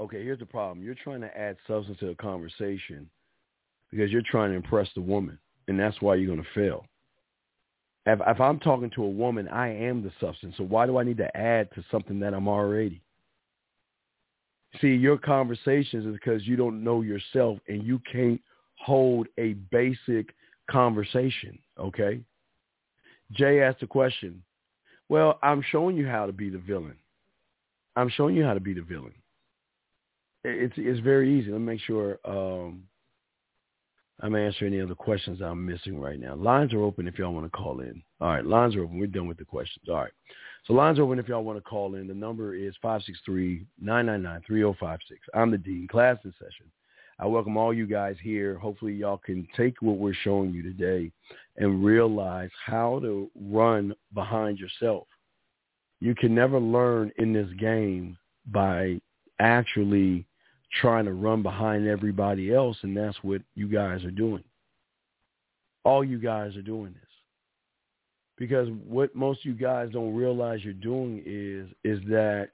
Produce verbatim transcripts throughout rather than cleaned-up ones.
okay, here's the problem. You're trying to add substance to a conversation because you're trying to impress the woman, and that's why you're going to fail. If, if I'm talking to a woman, I am the substance. So why do I need to add to something that I'm already? See, your conversations is because you don't know yourself and you can't hold a basic conversation, okay? Jay asked a question. Well, I'm showing you how to be the villain. I'm showing you how to be the villain. It's it's very easy. Let me make sure um, I'm answering any other questions I'm missing right now. Lines are open if y'all want to call in. All right, lines are open. We're done with the questions. All right. So lines are open if y'all want to call in. The number is five six three, nine nine nine, three oh five six. I'm the Dean. Class in session. I welcome all you guys here. Hopefully y'all can take what we're showing you today and realize how to run behind yourself. You can never learn in this game by actually trying to run behind everybody else, and that's what you guys are doing. All you guys are doing this. Because what most of you guys don't realize you're doing is, is that,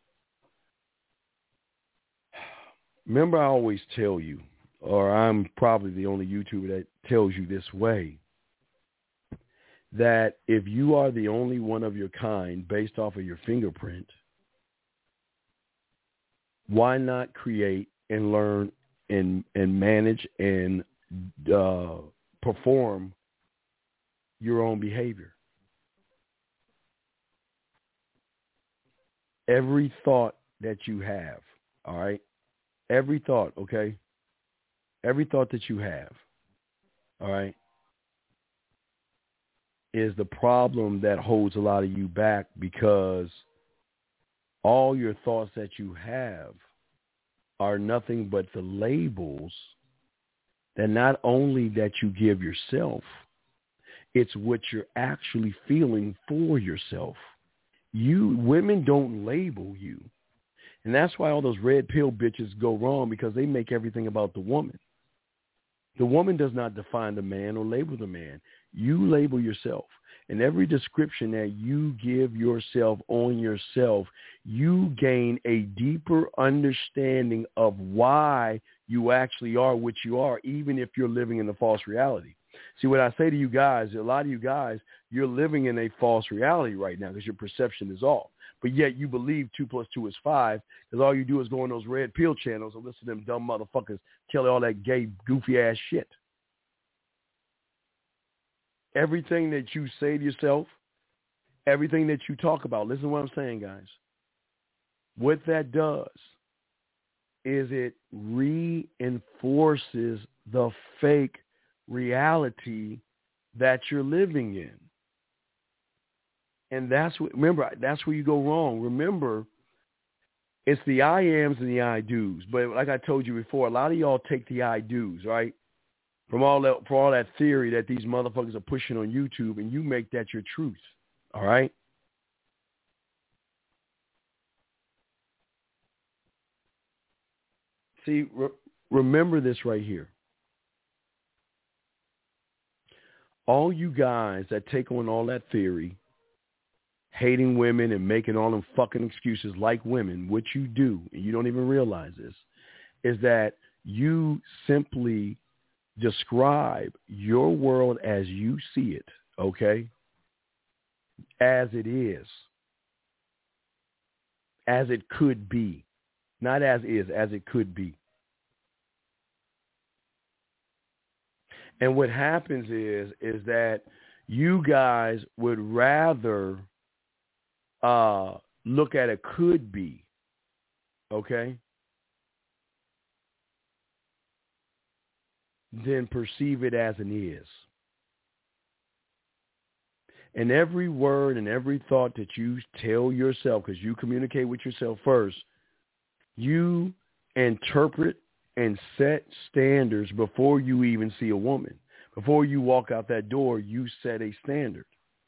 remember I always tell you, or I'm probably the only YouTuber that tells you this way, that if you are the only one of your kind based off of your fingerprint, why not create and learn and and manage and uh, perform your own behavior? Every thought that you have, all right? Every thought, okay? Every thought that you have, all right, is the problem that holds a lot of you back, because all your thoughts that you have are nothing but the labels that not only that you give yourself, it's what you're actually feeling for yourself. You, women don't label you. And that's why all those red pill bitches go wrong, because they make everything about the woman. The woman does not define the man or label the man. You label yourself. And every description that you give yourself on yourself, you gain a deeper understanding of why you actually are what you are, even if you're living in a false reality. See, what I say to you guys, a lot of you guys, you're living in a false reality right now because your perception is off. But yet you believe two plus two is five, because all you do is go on those red pill channels and listen to them dumb motherfuckers tell you all that gay, goofy-ass shit. Everything that you say to yourself, everything that you talk about, listen to what I'm saying, guys. What that does is it reinforces the fake reality that you're living in. And that's what, remember, that's where you go wrong. Remember, it's the I ams and the I do's. But like I told you before, a lot of y'all take the I do's, right? From all that, for all that theory that these motherfuckers are pushing on YouTube, and you make that your truth, all right? See, re- remember this right here. All you guys that take on all that theory, hating women and making all them fucking excuses like women, what you do, and you don't even realize this, is that you simply describe your world as you see it, okay? As it is. As it could be. Not as is, as it could be. And what happens is, is that you guys would rather uh, look at a could be, okay, than perceive it as an is. And every word and every thought that you tell yourself, because you communicate with yourself first, you interpret and set standards before you even see a woman. Before you walk out that door, you set a standard.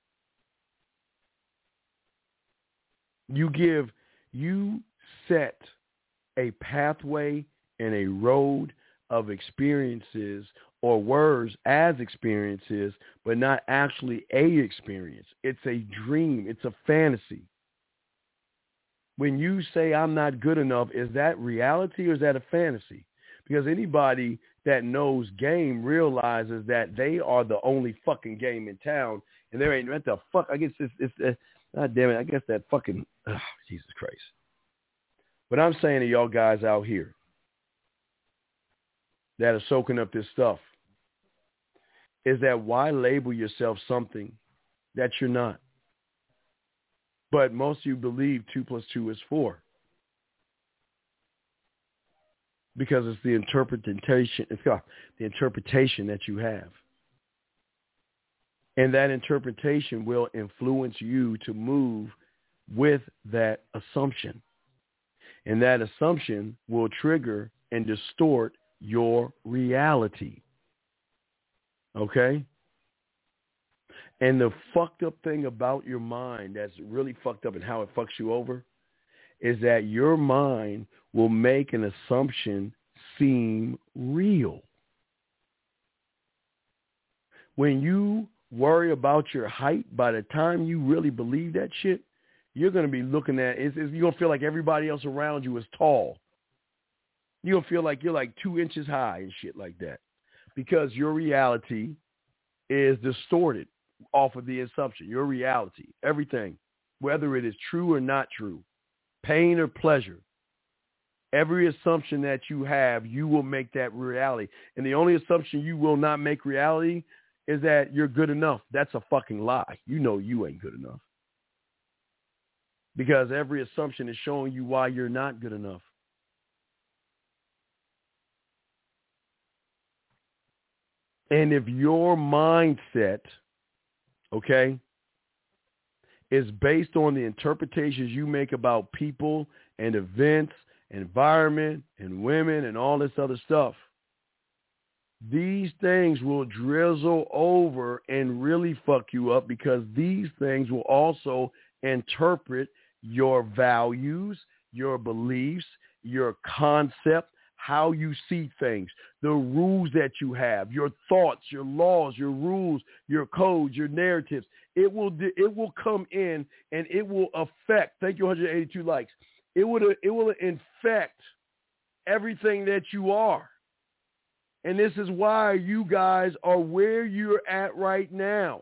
You give, you set a pathway and a road of experiences or words as experiences, but not actually a experience. It's a dream. It's a fantasy. When you say I'm not good enough, is that reality or is that a fantasy? Because anybody that knows game realizes that they are the only fucking game in town, and there ain't what the fuck. I guess it's, it's, it's God damn it. I guess that fucking oh, Jesus Christ. But I'm saying to y'all guys out here that are soaking up this stuff is that why label yourself something that you're not? But most of you believe two plus two is four. Because it's the interpretation, it's got the interpretation that you have. And that interpretation will influence you to move with that assumption. And that assumption will trigger and distort your reality. Okay? And the fucked up thing about your mind that's really fucked up and how it fucks you over is that your mind will make an assumption seem real. When you worry about your height, by the time you really believe that shit, you're going to be looking at, it's, it's, you're going to feel like everybody else around you is tall. You're going to feel like you're like two inches high and shit like that. Because your reality is distorted off of the assumption. Your reality, everything, whether it is true or not true, pain or pleasure, every assumption that you have, you will make that reality. And the only assumption you will not make reality is that you're good enough. That's a fucking lie. You know you ain't good enough. Because every assumption is showing you why you're not good enough. And if your mindset, okay, is based on the interpretations you make about people and events, environment and women and all this other stuff, these things will drizzle over and really fuck you up, because these things will also interpret your values, your beliefs, your concept, how you see things, the rules that you have, your thoughts, your laws, your rules, your codes, your narratives. It will it will come in and it will affect. Thank you, one hundred eighty-two likes. It would it will infect everything that you are. And this is why you guys are where you're at right now.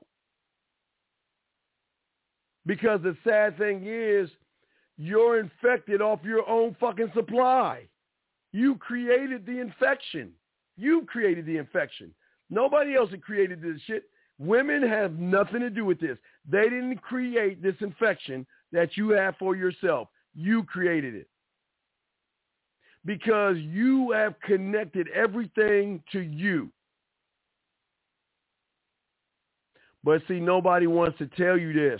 Because the sad thing is, you're infected off your own fucking supply. You created the infection. You created the infection. Nobody else had created this shit. Women have nothing to do with this. They didn't create this infection that you have for yourself. You created it. Because you have connected everything to you. But see, nobody wants to tell you this.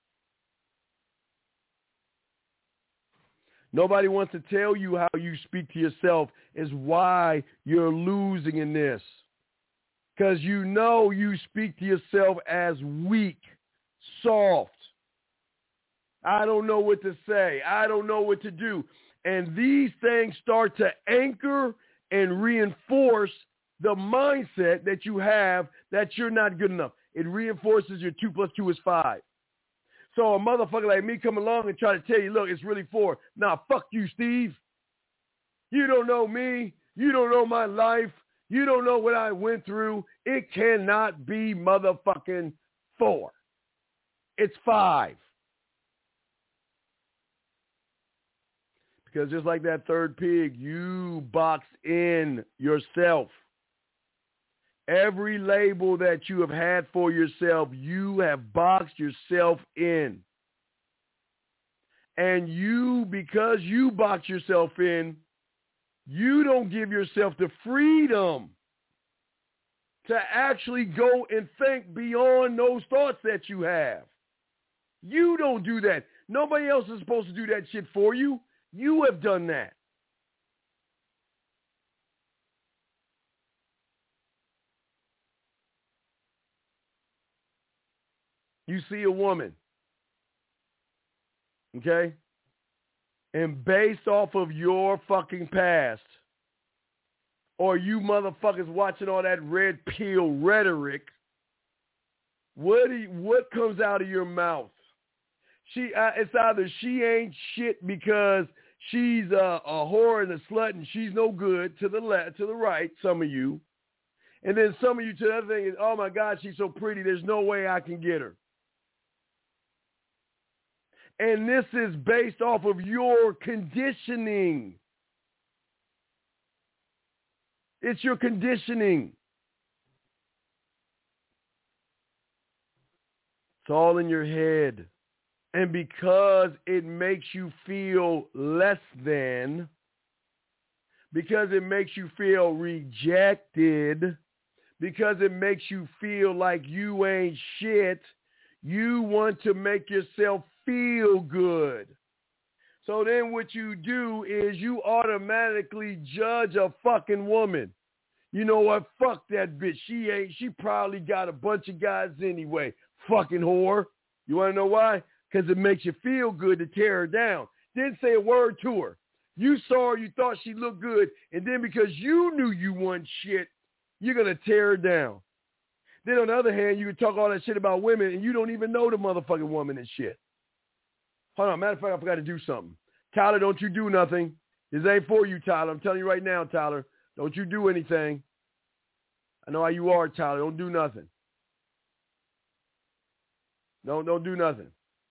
Nobody wants to tell you how you speak to yourself is why you're losing in this. Because you know you speak to yourself as weak, soft. I don't know what to say. I don't know what to do. And these things start to anchor and reinforce the mindset that you have that you're not good enough. It reinforces your two plus two is five. So a motherfucker like me come along and try to tell you, look, it's really four. Nah, fuck you, Steve. You don't know me. You don't know my life. You don't know what I went through. It cannot be motherfucking four. It's five. Because just like that third pig, you box in yourself. Every label that you have had for yourself, you have boxed yourself in. And you, because you box yourself in, you don't give yourself the freedom to actually go and think beyond those thoughts that you have. You don't do that. Nobody else is supposed to do that shit for you. You have done that. You see a woman, okay? And based off of your fucking past, or you motherfuckers watching all that red pill rhetoric, what do you, what comes out of your mouth? She, uh, it's either she ain't shit because she's a, a whore and a slut and she's no good to the left, to the right, some of you. And then some of you to the other thing is, oh my God, she's so pretty. There's no way I can get her. And this is based off of your conditioning. It's your conditioning. It's all in your head. And because it makes you feel less than, because it makes you feel rejected, because it makes you feel like you ain't shit, you want to make yourself feel good. So then what you do is you automatically judge a fucking woman. You know what? Fuck that bitch. She ain't, she probably got a bunch of guys anyway. Fucking whore. You want to know why? Because it makes you feel good to tear her down. Didn't say a word to her. You saw her, you thought she looked good, and then because you knew you want shit, you're going to tear her down. Then on the other hand, you can talk all that shit about women, and you don't even know the motherfucking woman and shit. Hold on. Matter of fact, I forgot to do something. Tyler, don't you do nothing. This ain't for you, Tyler. I'm telling you right now, Tyler. Don't you do anything. I know how you are, Tyler. Don't do nothing. Don't, don't do nothing.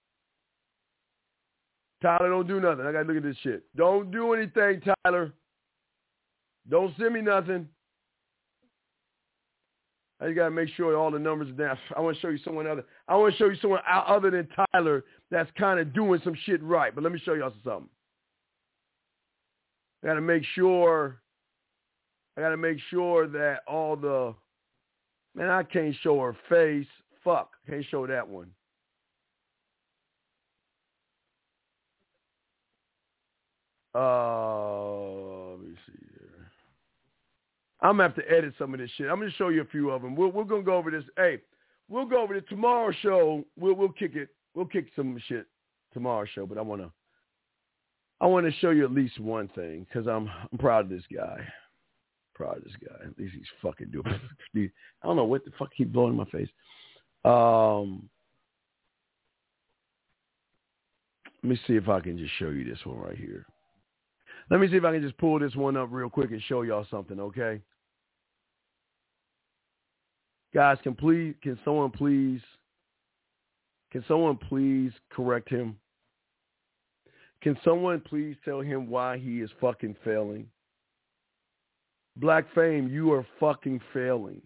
Tyler, don't do nothing. I got to look at this shit. Don't do anything, Tyler. Don't send me nothing. I just got to make sure all the numbers are down. I want to show you someone other. I want to show you someone other than Tyler that's kind of doing some shit right. But let me show y'all something. I got to make sure. I got to make sure that all the. Man, I can't show her face. Fuck. Can't show that one. Uh, let me see here. I'm going to have to edit some of this shit. I'm going to show you a few of them. We're, we're going to go over this. Hey, we'll go over the tomorrow show. We'll, we'll kick it. We'll kick some shit tomorrow show, but I want to, I want to show you at least one thing because I'm, I'm proud of this guy. Proud of this guy. At least he's fucking doing it. I don't know what the fuck keep blowing in my face. Um, let me see if I can just show you this one right here. Let me see if I can just pull this one up real quick and show y'all something, okay? Guys, can please, can someone please, can someone please correct him? Can someone please tell him why he is fucking failing? Black Fame, you are fucking failing.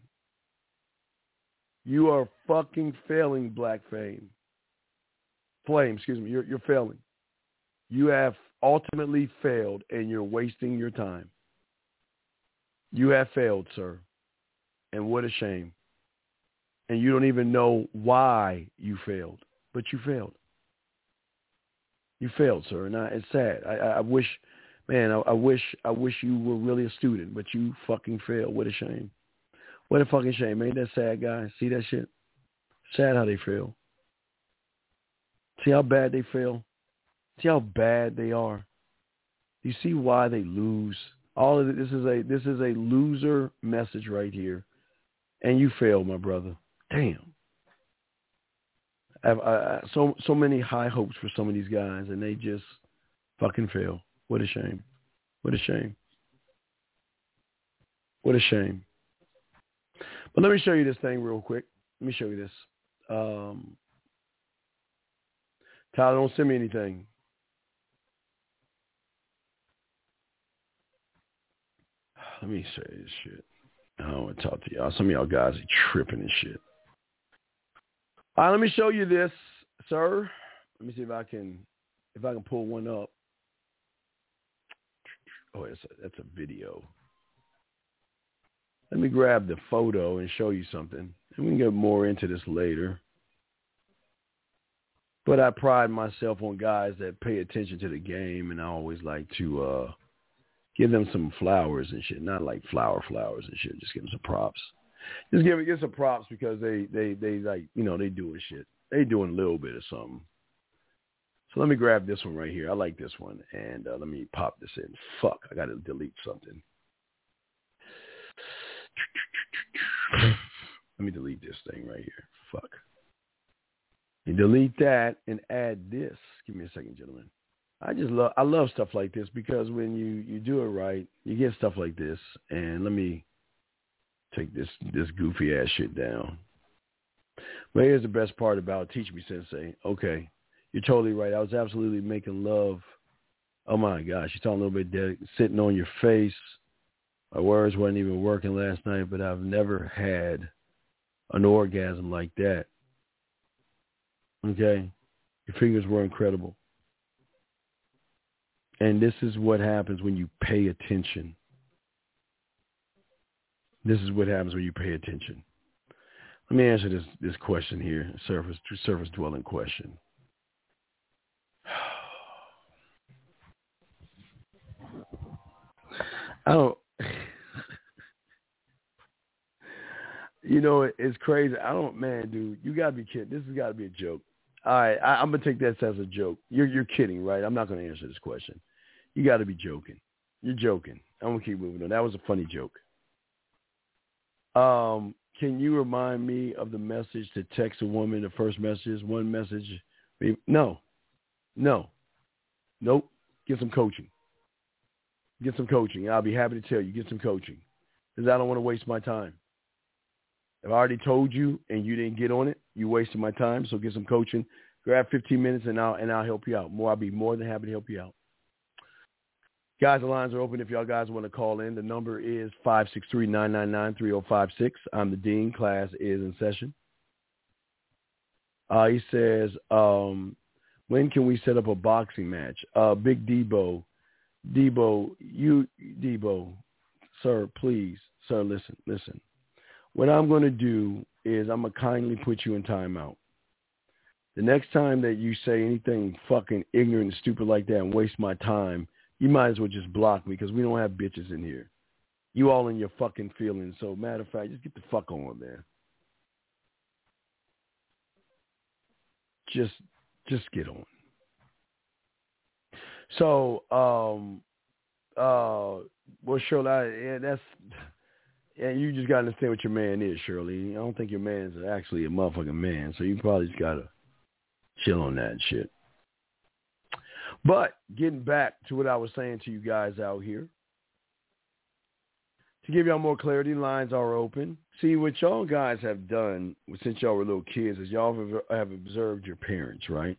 You are fucking failing, Black Fame. Flame, excuse me, you're, you're failing. You have ultimately failed, and you're wasting your time. You have failed, sir. And what a shame. And you don't even know why you failed, but you failed. You failed, sir, and I, it's sad. I, I wish, man, I, I wish, I wish you were really a student, but you fucking failed. What a shame. What a fucking shame. Ain't that sad, guys? See that shit? Sad how they feel. See how bad they feel? See how bad they are? You see why they lose? All of it, this is a this is a loser message right here, and you failed, my brother. Damn. I have I, so so many high hopes for some of these guys, and they just fucking fail. What a shame. What a shame. What a shame. But let me show you this thing real quick. Let me show you this. Um, Tyler, don't send me anything. Let me say this shit. I don't want to talk to y'all. Some of y'all guys are tripping and shit. All right, let me show you this, sir. Let me see if I can, if I can pull one up. Oh, that's a, that's a video. Let me grab the photo and show you something. And we can get more into this later. But I pride myself on guys that pay attention to the game, and I always like to uh, give them some flowers and shit. Not like flower flowers and shit. Just give them some props. Just give, give some props because they, they, they like, you know, they doing shit. They doing a little bit of something. So let me grab this one right here. I like this one. And uh, let me pop this in. Fuck, I got to delete something. Let me delete this thing right here. Fuck. You delete that and add this. Give me a second, gentlemen. I just love I love stuff like this because when you, you do it right, you get stuff like this. And let me take this this goofy ass shit down. But here's the best part about Teach Me Sensei. Okay, you're totally right. I was absolutely making love. Oh my gosh, you're talking a little bit dead, sitting on your face. My words wasn't even working last night, but I've never had an orgasm like that. Okay, your fingers were incredible. And this is what happens when you pay attention. This is what happens when you pay attention. Let me answer this, this question here, surface surface dwelling question. I don't, you know, it's crazy. I don't, man, dude, you got to be kidding. This has got to be a joke. All right, I, I'm going to take that as a joke. You're you're kidding, right? I'm not going to answer this question. You got to be joking. You're joking. I'm going to keep moving on. That was a funny joke. Um, can you remind me of the message to text a woman? The first message is one message. No. No. Nope. Get some coaching. Get some coaching. I'll be happy to tell you. Get some coaching. Because I don't want to waste my time. If I already told you and you didn't get on it, you wasted my time. So get some coaching. Grab fifteen minutes and I'll and I'll help you out. More, I'll be more than happy to help you out. Guys, the lines are open if y'all guys want to call in. The number is five six three, nine nine nine, three oh five six. I'm the Dean. Class is in session. Uh, he says, um, when can we set up a boxing match? Uh, Big Debo, Debo, you, Debo, sir, please, sir, listen, listen. What I'm going to do is I'm going to kindly put you in timeout. The next time that you say anything fucking ignorant and stupid like that and waste my time, you might as well just block me because we don't have bitches in here. You all in your fucking feelings. So matter of fact, just get the fuck on there. Just, just get on. So, um, uh, well, Shirley, I, yeah, that's, yeah, you just got to understand what your man is, Shirley. I don't think your man's actually a motherfucking man. So you probably just got to chill on that shit. But getting back to what I was saying to you guys out here, to give y'all more clarity, lines are open. See, what y'all guys have done since y'all were little kids is y'all have observed your parents, right?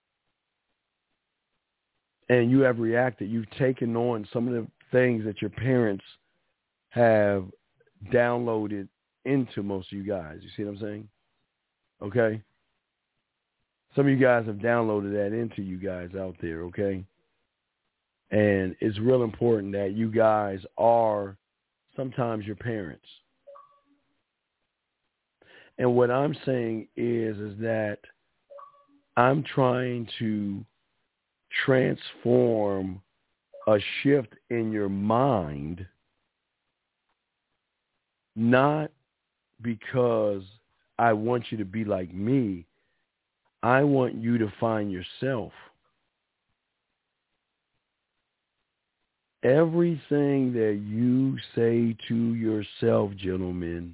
And you have reacted. You've taken on some of the things that your parents have downloaded into most of you guys. You see what I'm saying? Okay? Some of you guys have downloaded that into you guys out there, okay? And it's real important that you guys are sometimes your parents. And what I'm saying is, is that I'm trying to transform a shift in your mind, not because I want you to be like me. I want you to find yourself. Everything that you say to yourself, gentlemen,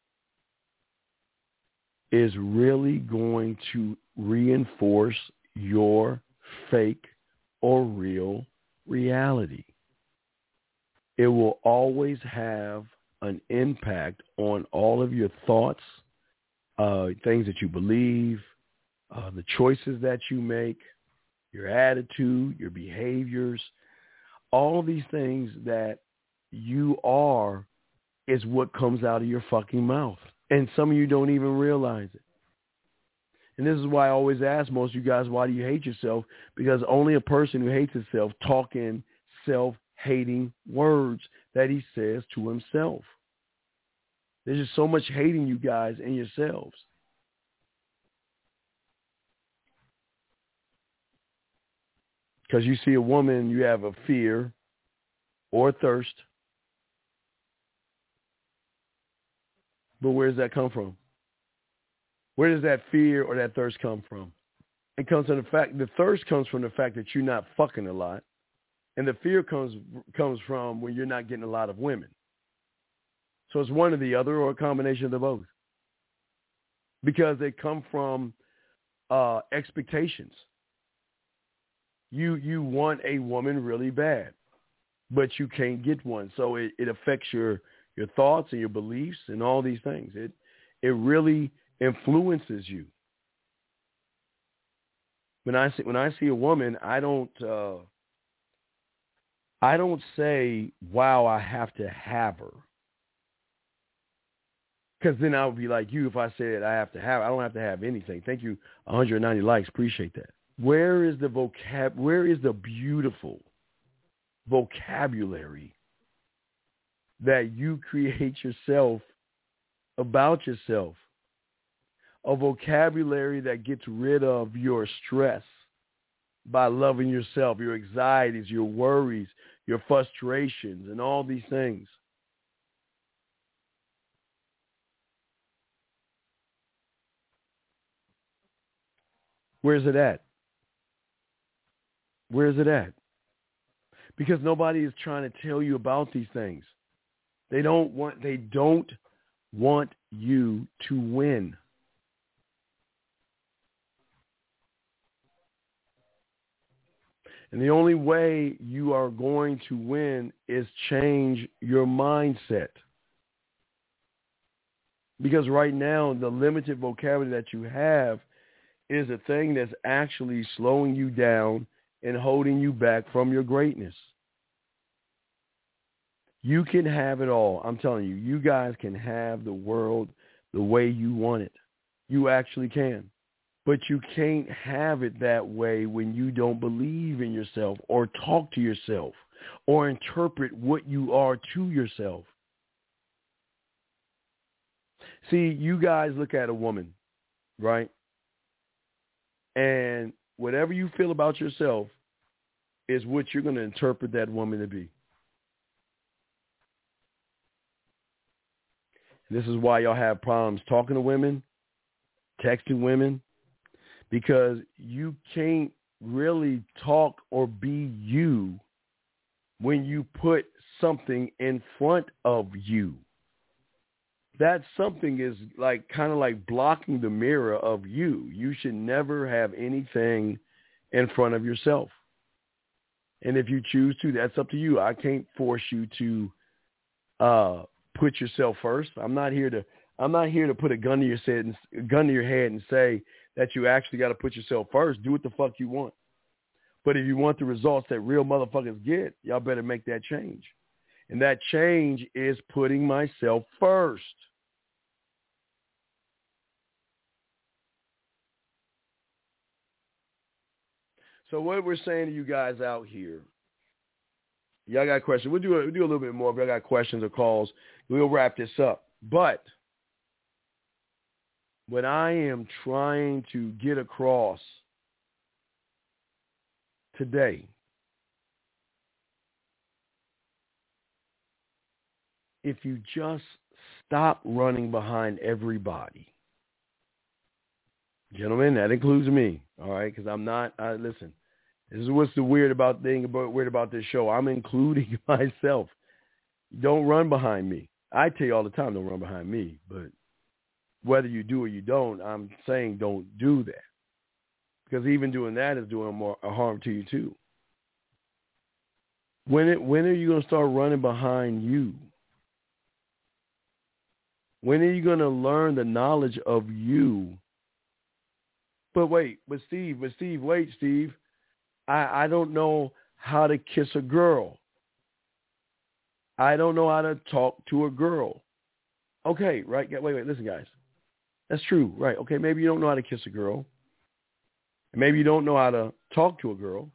is really going to reinforce your fake or real reality. It will always have an impact on all of your thoughts, uh, things that you believe, uh, the choices that you make, your attitude, your behaviors. All of these things that you are is what comes out of your fucking mouth. And some of you don't even realize it. And this is why I always ask most of you guys, why do you hate yourself? Because only a person who hates himself talking self-hating words that he says to himself. There's just so much hating you guys in yourselves. Because you see a woman, you have a fear or thirst. But where does that come from? Where does that fear or that thirst come from? It comes from the fact, the thirst comes from the fact that you're not fucking a lot. And the fear comes comes from when you're not getting a lot of women. So it's one or the other or a combination of the both. Because they come from uh, expectations. You you want a woman really bad, but you can't get one. So it, it affects your, your thoughts and your beliefs and all these things. It it really influences you. When I see when I see a woman, I don't uh, I don't say, "Wow, I have to have her," because then I would be like you if I said I have to have. I don't have to have anything. Thank you, one hundred ninety likes. Appreciate that. Where is the vocab? Where is the beautiful vocabulary that you create yourself about yourself? A vocabulary that gets rid of your stress by loving yourself, your anxieties, your worries, your frustrations, and all these things. Where's it at? Where's it at? Because nobody is trying to tell you about these things. They don't want, they don't want you to win. And the only way you are going to win is change your mindset. Because right now, the limited vocabulary that you have is a thing that's actually slowing you down and holding you back from your greatness. You can have it all. I'm telling you, you guys can have the world the way you want it. You actually can. But you can't have it that way when you don't believe in yourself or talk to yourself or interpret what you are to yourself. See, you guys look at a woman, right? And whatever you feel about yourself is what you're going to interpret that woman to be. This is why y'all have problems talking to women, texting women, because you can't really talk or be you when you put something in front of you. That something is like kind of like blocking the mirror of you. You should never have anything in front of yourself. And if you choose to, that's up to you. I can't force you to uh, put yourself first. I'm not here to. I'm not here to put a gun to your head and a gun to your head and say that you actually got to put yourself first. Do what the fuck you want. But if you want the results that real motherfuckers get, y'all better make that change. And that change is putting myself first. So what we're saying to you guys out here, y'all got questions. We'll do a, we'll do a little bit more. If y'all got questions or calls, we'll wrap this up. But what I am trying to get across today, if you just stop running behind everybody, gentlemen, that includes me, all right? Because I'm not. I, listen, this is what's the weird about thing about weird about this show. I'm including myself. Don't run behind me. I tell you all the time, don't run behind me. But whether you do or you don't, I'm saying don't do that, because even doing that is doing more a harm to you too. When it when are you going to start running behind you? When are you going to learn the knowledge of you? But wait, but Steve, but Steve, wait, Steve. I, I don't know how to kiss a girl. I don't know how to talk to a girl. Okay, right? Wait, wait, listen, guys. That's true, right? Okay, maybe you don't know how to kiss a girl. Maybe you don't know how to talk to a girl.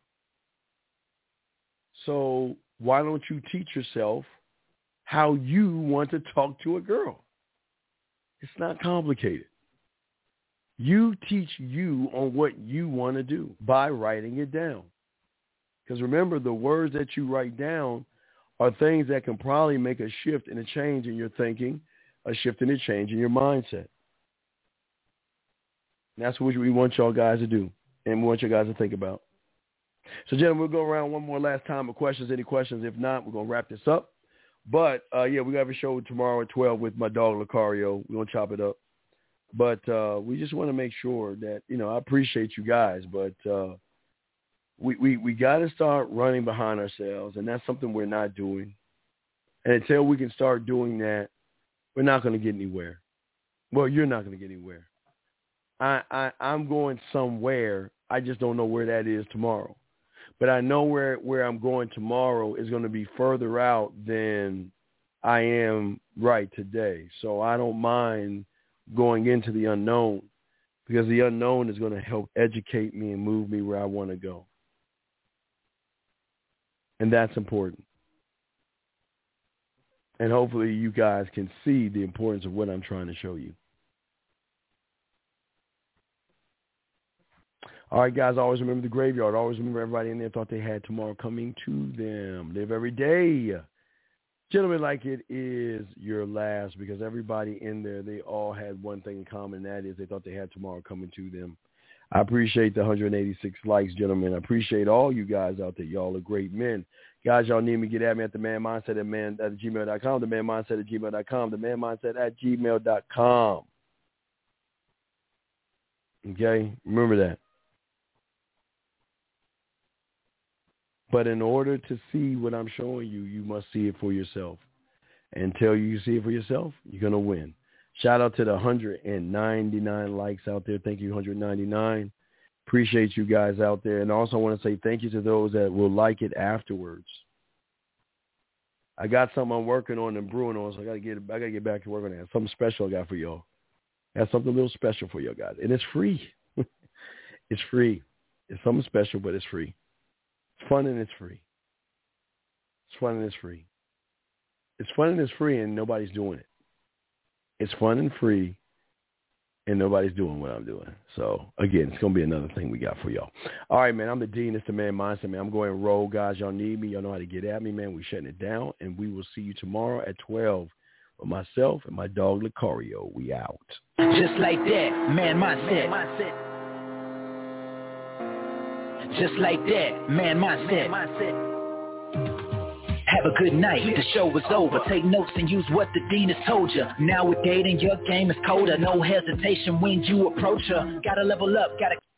So why don't you teach yourself how you want to talk to a girl? It's not complicated. You teach you on what you want to do by writing it down. Because remember, the words that you write down are things that can probably make a shift and a change in your thinking, a shift and a change in your mindset. And that's what we want y'all guys to do, and we want you guys to think about. So, gentlemen, we'll go around one more last time with questions. Any questions? If not, we're going to wrap this up. But, uh, yeah, we have a show tomorrow at twelve with my dog, Lucario. We're going to chop it up. But uh, we just want to make sure that, you know, I appreciate you guys, but uh, we, we, we got to start running behind ourselves, and that's something we're not doing. And until we can start doing that, we're not going to get anywhere. Well, you're not going to get anywhere. I, I, I'm going somewhere. I just don't know where that is tomorrow. But I know where, where I'm going tomorrow is going to be further out than I am right today. So I don't mind going into the unknown, because the unknown is going to help educate me and move me where I want to go. And that's important. And hopefully you guys can see the importance of what I'm trying to show you. All right, guys, always remember the graveyard. Always remember everybody in there thought they had tomorrow coming to them. Live every day, gentlemen, like it is your last, because everybody in there, they all had one thing in common, and that is they thought they had tomorrow coming to them. I appreciate the one hundred eighty-six likes, gentlemen. I appreciate all you guys out there. Y'all are great men. Guys, y'all need me, get at me at the man mindset at man at gmail dot com, the man mindset at gmail dot com, the man mindset at gmail dot com. Okay? Remember that. But in order to see what I'm showing you, you must see it for yourself. Until you see it for yourself, you're going to win. Shout out to the one hundred ninety-nine likes out there. Thank you, one hundred ninety-nine. Appreciate you guys out there. And also I want to say thank you to those that will like it afterwards. I got something I'm working on and brewing on, so I got to get I got to get back to work on that. Something special I got for y'all. I got something a little special for y'all guys. And it's free. It's free. It's something special, but it's free. It's fun and it's free. It's fun and it's free. It's fun and it's free, and nobody's doing it. It's fun and free, and nobody's doing what I'm doing. So, again, it's going to be another thing we got for y'all. All right, man, I'm the Dean. It's the Man Mindset, man. I'm going roll, guys. Y'all need me. Y'all know how to get at me, man. We're shutting it down, and we will see you tomorrow at twelve with myself and my dog, Lucario. We out. Just like that, Man Mindset. Just like that, Man Mindset. Have a good night, the show is over. Take notes and use what the Dean has told you. Now with dating, your game is colder. No hesitation when you approach her. Gotta level up, gotta